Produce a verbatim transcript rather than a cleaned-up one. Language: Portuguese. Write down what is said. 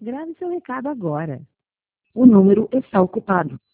Grave seu recado agora. O número está ocupado.